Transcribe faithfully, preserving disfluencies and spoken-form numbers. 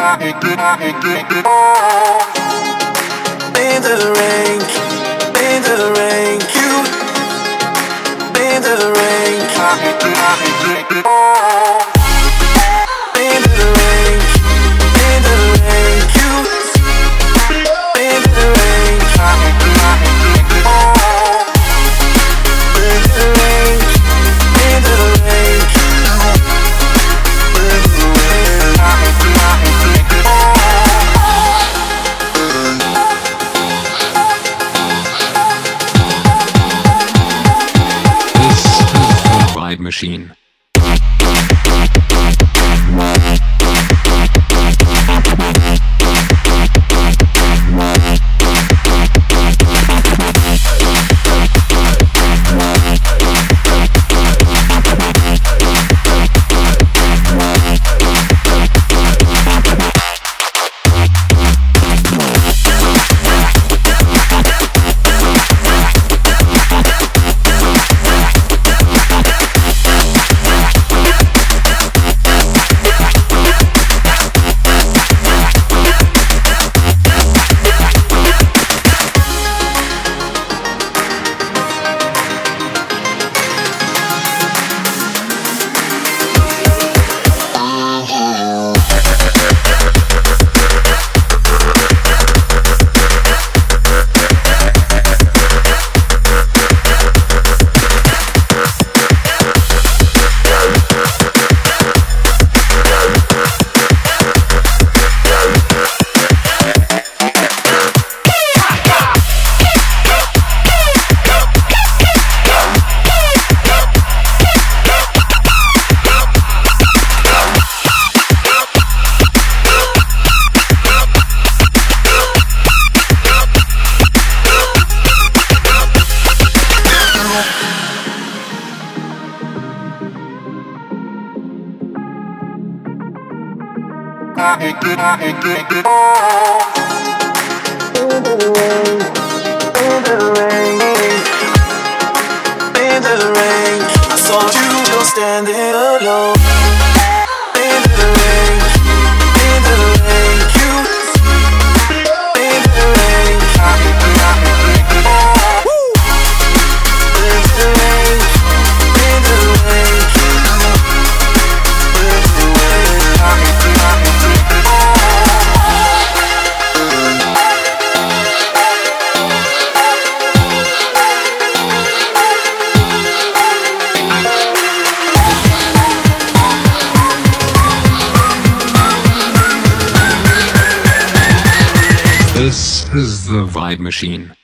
Into the rain, into the rain, you. Into the rain, into the rain, into the rain, you. Into the rain, into the rain, into the rain. Machine. I saw you just standing alone. Into the rain, into the rain, you. Into the rain, into the rain, into the rain. This is the Vibe Machine.